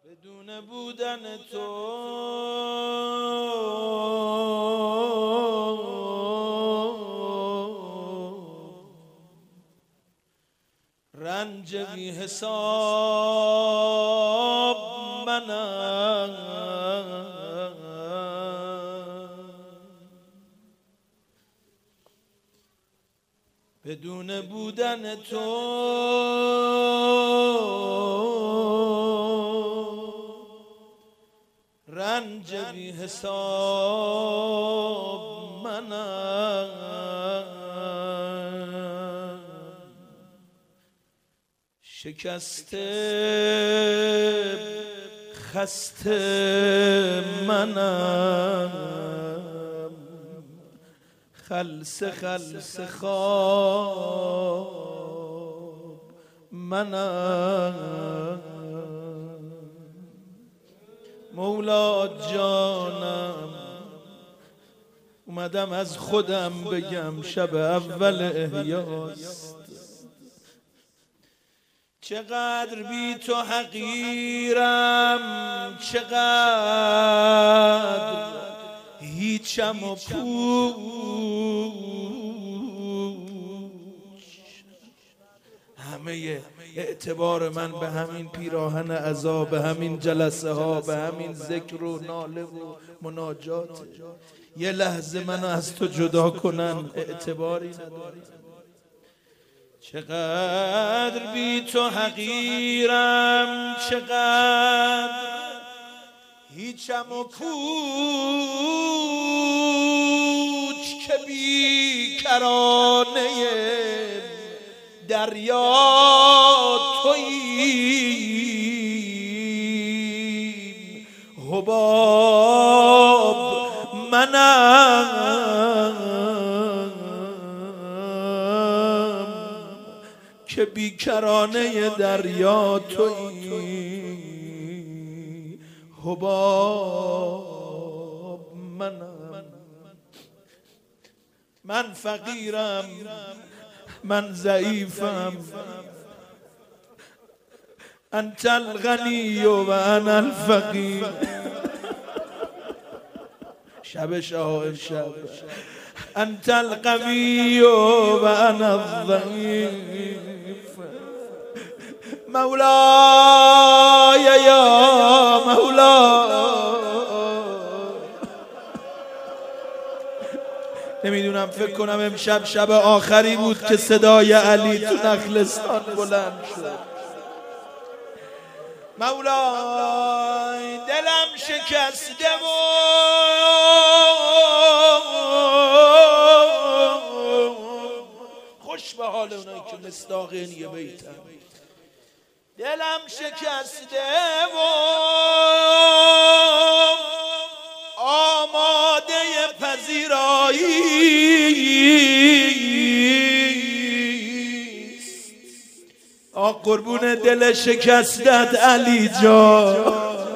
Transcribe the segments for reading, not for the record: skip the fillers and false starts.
بدون بودن تو رنج بی حساب منم، بدون بودن تو رنج بی حساب منم، شکسته خسته منم، خلسه خلسه خواب منم. مولا جانم اومدم از خودم بگم شب اول احیاست، چقدر بی تو حقیرم، چقدر هیچم و پوچ. همه اعتبار من به همین پیراهن عذاب، به همین جلسه ها، به همین ذکر و ناله و مناجات. یه لحظه منو از تو جدا کنن اعتباری نداری. چقدر بی تو حقیرم، چقدر هیچم و پوچ، که بی کرانه دریا تویی، حباب منم که بیکرانه دریا تویی، حباب منم. من فقیرم، من ضعیفم، انت الغنی و انا الفقیر. شب شاه شب انت القوی و انا الضعیف. مولای یا مولا، نمیدونم، فکر کنم امشب شب آخری بود که صدای علی تو نخلستان بلند شد. مولای دلم شکسته و خوش به حال اونایی که مصداقین یه بیتن. دلم شکسته و آماده پذیرایی است. قربون دل شکستت علی جان،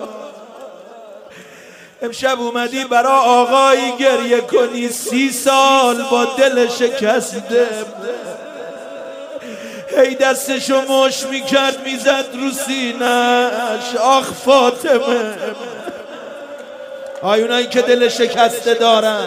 امشب اومدی برا آقایی گریه کنی 30 سال با دل شکسته، هی دستشو مش میکرد میزد رو سینه‌اش. آخ فاطمه، آیونایی که دل شکسته دارن،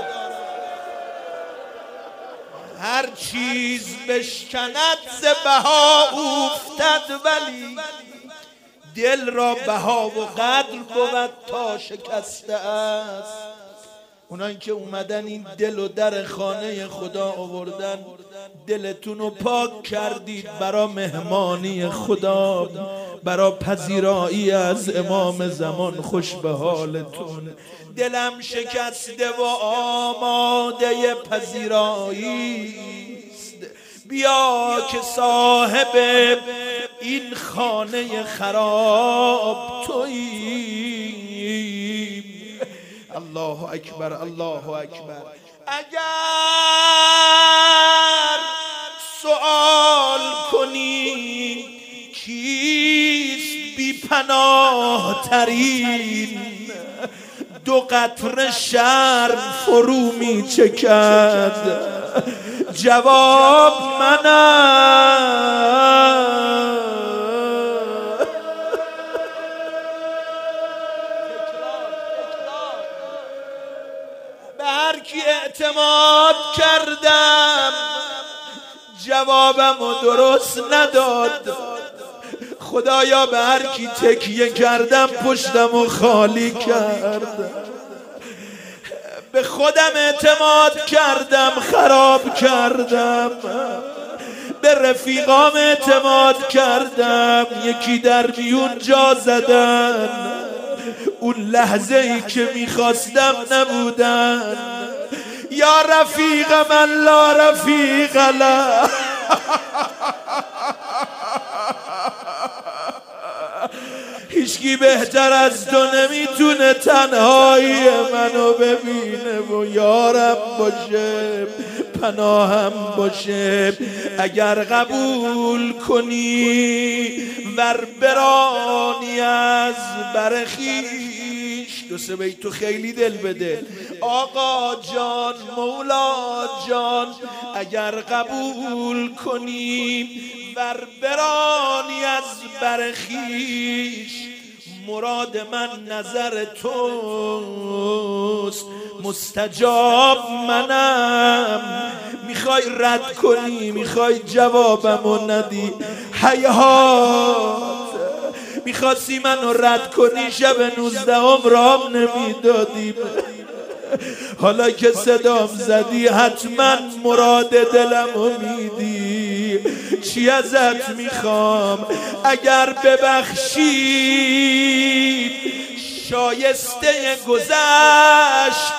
هر چیز بشکند ز بها افتد، ولی دل را بها و قدر بود تا شکسته است. اونایی که اومدن این دل و در خانه خدا آوردن، دلتون رو پاک کردید برا مهمانی خدا، برا پذیرایی از امام زمان. خوش به حالتون. دلم شکسته و آماده پذیرایی است، بیا که صاحب این خانه خراب تویی. الله اکبر، الله اکبر. اگر سؤال کنی کیست بی پناه ترین، 2 قطره شرم فرو می چکد، جواب منم. کی اعتماد کردم جوابمو درست نداد. خدایا به هر کی تکیه کردم پشتمو خالی کرد. به خودم اعتماد کردم خراب کردم. به رفیقام اعتماد کردم یکی در میون جا زدن. اون لحظه ای که میخواستم نبودن. یا رفیق من لا رفیق له. هیچکی بهتر از تو نمیتونه تنهایی منو ببینه و یارم باشه پناهم باشه. اگر قبول کنی ور برانی از برخیش. دو سه بیت تو خیلی دل بده آقا جان مولا جان. اگر قبول کنی ور برانی از برخیش. مراد من نظر توست مستجاب منم. میخوای رد کنی میخوای جوابمو ندی حیات. میخواستی منو رد کنی شب 19 رام نمیدادی. حالا که صدام زدی حتما مراد دلمو میدی. چی ازت میخوام اگر ببخشی شایسته گذشت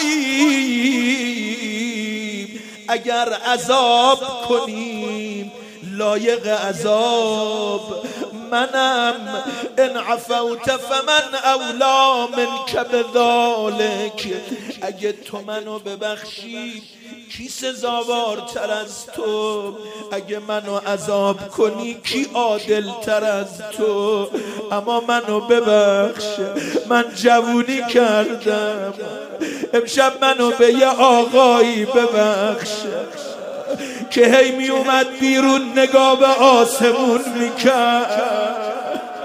تویی. اگر عذاب کنیم لایق عذاب منم. ان عفوت فمن اولا منک بذالک. اگه تو منو ببخشی کی سزاوارتر از تو. اگه منو عذاب کنی کی عادل تر از تو. اما منو ببخش من جوونی کردم. امشب منو به یه آقایی ببخش که هی می اومد بیرون نگاه به آسمون میکرد.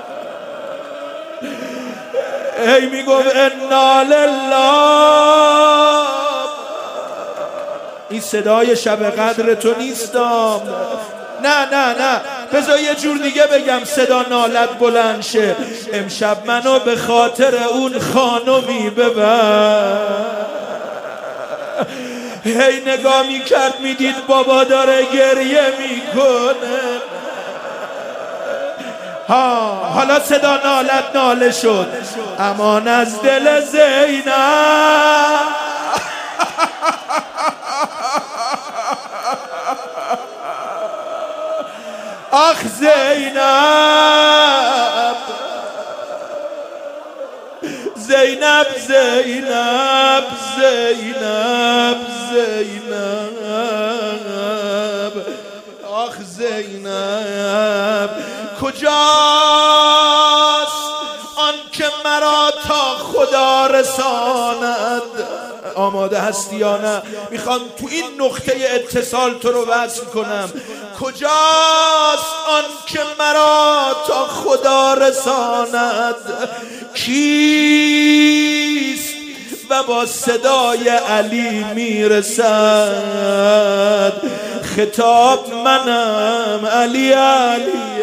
هی میگفت انا لله. این صدای شب قدر تو نیستم. نه بذار یه جور دیگه بگم صدا نالت بلند شه. امشب منو به خاطر اون خانمی ببر. هی نگاه میکرد میدید بابا داره گریه میکنه. حالا صدا نالت ناله شد. امان از دل زینب. آخ زینب زینب زینب زینب زینب. آخ زینب کجاست آن که مرا تا خدا رساند. آماده هستی یا نه؟ میخوام تو این نقطه اتصال تو رو وصل کنم. کجاست آن که مرا تا خدا رساند. کیست و با صدای علی میرسد. خطاب منم علی علی